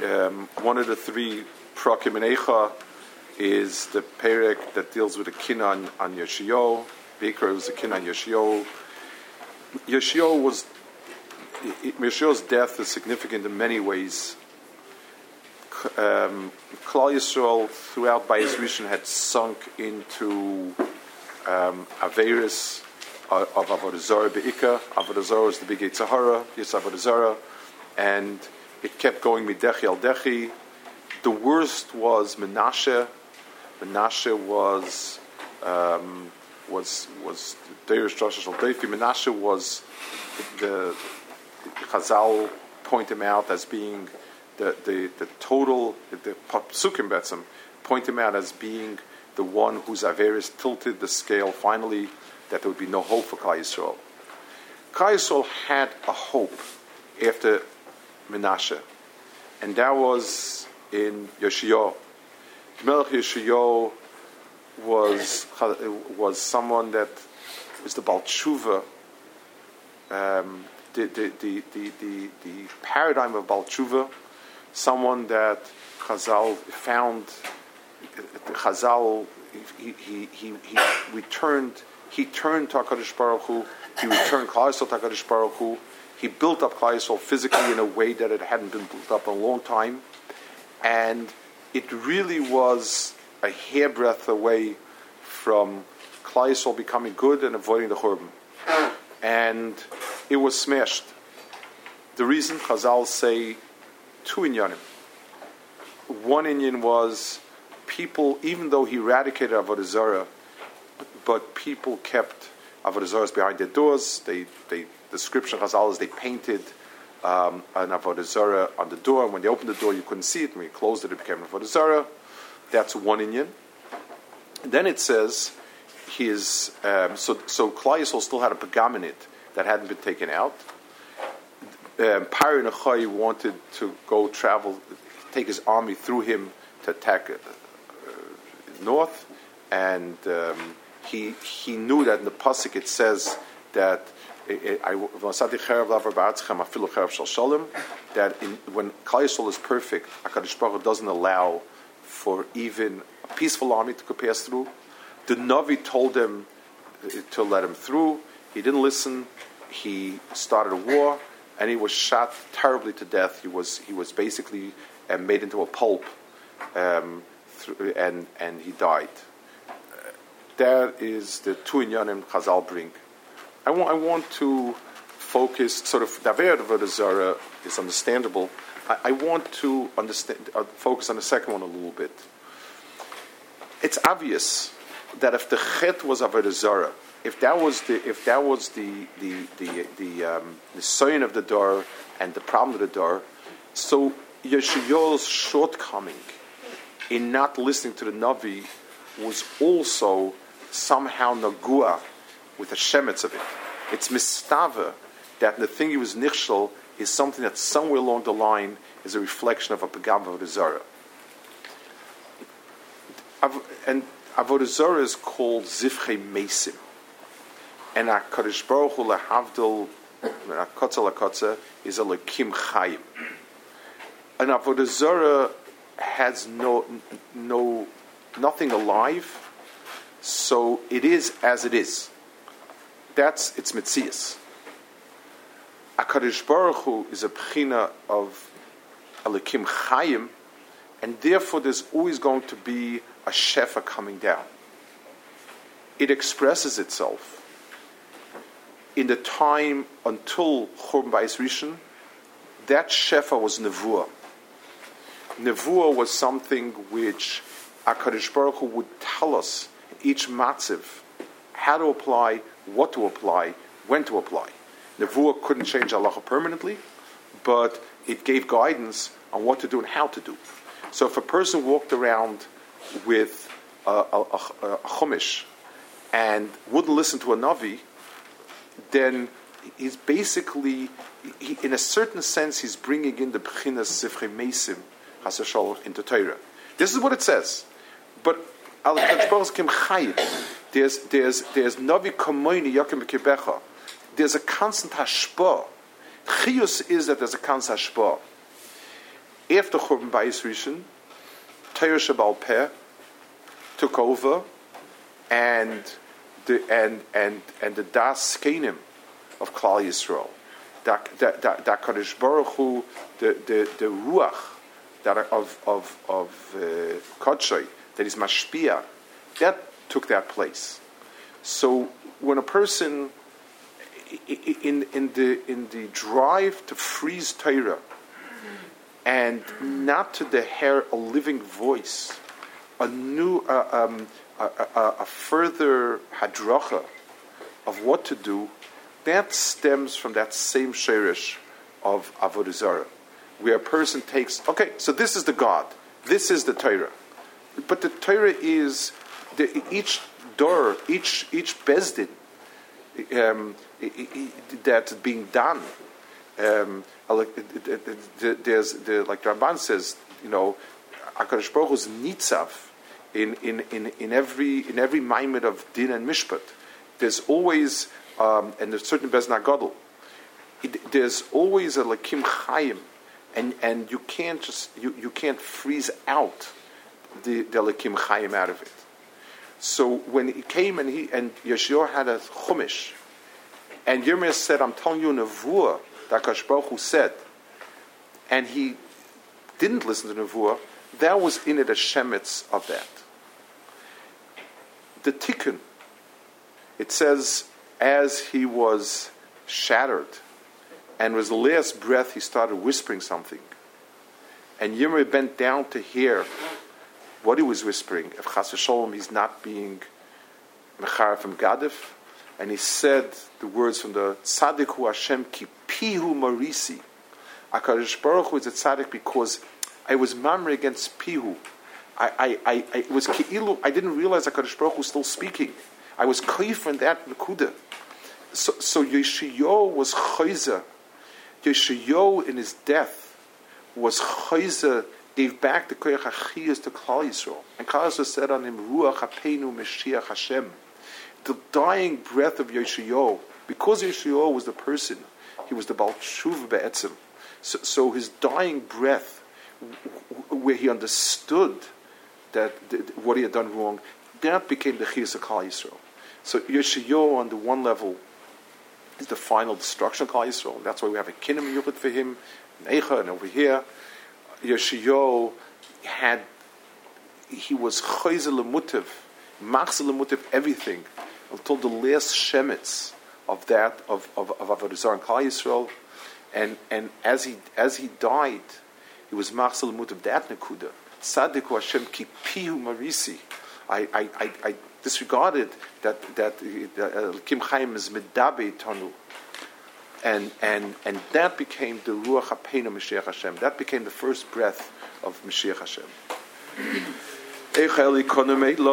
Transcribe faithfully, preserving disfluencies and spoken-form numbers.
um, one of the three Prakim in Eicha is the Perek that deals with the Kinah on, on Yeshio. Baker was the Kinah on Yeshio. Yeshio was, Yeshio's death is significant in many ways. Um, Klal Yisrael throughout Bayis Rishon had sunk into um, Averis of Avodah Zarah Be'ika. Avodah Zarah was the big Yetzer Hara, yes, Avodah Zarah, and it kept going Midechi al Dechi. The worst was Menashe. Menashe was um, was was Deiris Rosh Shal Deifi. Menashe was the, the Chazal point him out as being the the, the total the Psukim Betzim point him out as being the one whose Averis tilted the scale finally that there would be no hope for Klal Yisrael. Klal Yisrael had a hope after Menashe, and that was in Yeshio. Melech Yeshio was was someone that was the Baal Tshuva, um, the, the, the, the, the, the paradigm of Baal Tshuva, someone that Chazal found, Chazal, he, he, he, he returned, he turned to HaKadosh Baruch Hu, he returned Klal Yisrael to HaKadosh Baruch Hu, he built up Klal Yisrael physically in a way that it hadn't been built up in a long time, and it really was a hairbreadth away from Klal Yisrael becoming good and avoiding the Churban. And it was smashed. The reason Chazal say two inyanim. One inyan was people, even though he eradicated Avodah Zarah, but people kept Avodah Zarahs behind their doors. They, they, the scripture Chazal is they painted Um, an Avodah Zarah on the door, and when they opened the door you couldn't see it, and when you closed it it became an Avodah Zarah. That's one inyan. Then it says his um, so so Klal Yisrael still had a pagam in it that hadn't been taken out. um, Pari Nechai wanted to go travel, take his army through him to attack uh, north, and um, he he knew that in the pasuk it says that that in, when Klal Yisrael is perfect, HaKadosh Baruch Hu doesn't allow for even a peaceful army to pass through. The Navi told him to let him through. He didn't listen. He started a war, and he was shot terribly to death. He was he was basically uh, made into a pulp, um, through, and and he died. Uh, that is the two inyanim Chazal bring. I want, I want to focus, sort of, the Aver Avodah Zarah is understandable. I, I want to understand, uh, focus on the second one a little bit. It's obvious that if the Chet was Avodah Zarah, if that was the, if that was the, the, the, the, um, the sign of the door and the problem of the door, so Yeshayahu's shortcoming in not listening to the Navi was also somehow Nagua, with the shemetz of it. It's mistava that the thing he was nichshel is something that somewhere along the line is a reflection of a pagam of Avodah Zarah. And Avodah Zarah is called zivchei mesim. And HaKadosh Baruch Hu lehavdil, HaKotza LaKotza, is a lekim chayim. And Avodah Zarah has no, no, nothing alive, so it is as it is. That's its mitzias. HaKadosh Baruch Hu is a bchina of Elikim Chayim, and therefore there's always going to be a shefa coming down. It expresses itself in the time until Churban Bayis Rishon. That shefa was nevuah. Nevuah was something which HaKadosh Baruch Hu would tell us in each matziv how to apply, what to apply, when to apply. Nevuah couldn't change halacha permanently, but it gave guidance on what to do and how to do. So if a person walked around with a, a, a, a chumash and wouldn't listen to a navi, then he's basically, he, in a certain sense, he's bringing in the b'chinas zivchei mesim hasashal into Torah. This is what it says. But al kim chayim. There's there's there's navi kamoini yakim b'kibecha. There's a constant hashpah. Chiyus is that there's a constant hashpah. after Churban Bayis Rishon, Torah Shebal Peh took over, and the and and and the Das Kenim of Klal Yisrael, that that that, that Kadosh Baruch Hu, the the the Ruach that are of of of uh, Kodshay, that is Mashpia, that took that place. So when a person in in the in the drive to freeze Torah and not to hear a living voice, a new uh, um, a, a, a further hadracha of what to do, that stems from that same sheirish of Avodah Zarah, where a person takes, okay, so this is the God, this is the Torah, but the Torah is the, each door, each each bezdin um, that's being done. Um, there's the, like Ramban says, you know, HaKadosh Baruch Hu's nitzav in in in in every in every maimed of din and mishpat. There's always um, and there's certain bezna gadol. There's always a lakim chayim, and and you can't just you, you can't freeze out the the lakim chayim out of it. So when he came and he and Yeshua had a chumash, and Yirmiyah said, "I'm telling you a nevuah that HaKadosh Baruch Hu said," and he didn't listen to the nevuah, that was in it a shemitz of that. The tikkun, it says, as he was shattered, and with the last breath he started whispering something, and Yirmiyah bent down to hear what he was whispering. If Chas v'Sholom he's not being mechar from Gadif, and he said the words from the Tzaddik Hu Hashem ki pihu marisi. HaKadosh Baruch Hu is a tzaddik because I was mamre against pihu. I, I, I, I it was ki'ilu. I didn't realize HaKadosh Baruch Hu was still speaking. I was koif in that nekuda. So, so Yeshayahu was chayza. Yeshayahu in his death was chayza, gave back the koyach achiyas to Klal Yisrael. And Klal Yisrael said on him, Ruach Hapeinu Mashiach Hashem. The dying breath of Yeshayahu, because Yeshayahu was the person, he was the Baal Tshuva Be'etzim. So, so his dying breath, where he understood that what he had done wrong, that became the Chiyas of Klal Yisrael. So Yeshayahu, on the one level, is the final destruction of Klal Yisrael. That's why we have a Kinim Yuchot for him, Neicha, and over here, Yeshayahu had, he was Chayze Lemutiv, Machze Lemutiv, everything, until the last shemitz of that, of, of, of Avodah Zarah and Klal Yisrael. And, and as he, as he died, he was Machze Lemutiv, that Nekuda. Tzaddik Hu Hashem ki pihu marisi. I, I, I, I disregarded that, that, that Kim Chaim is medabe tanu. And, and, and that became the Ruach HaPeinu Mashiach Hashem. That became the first breath of Mashiach Hashem.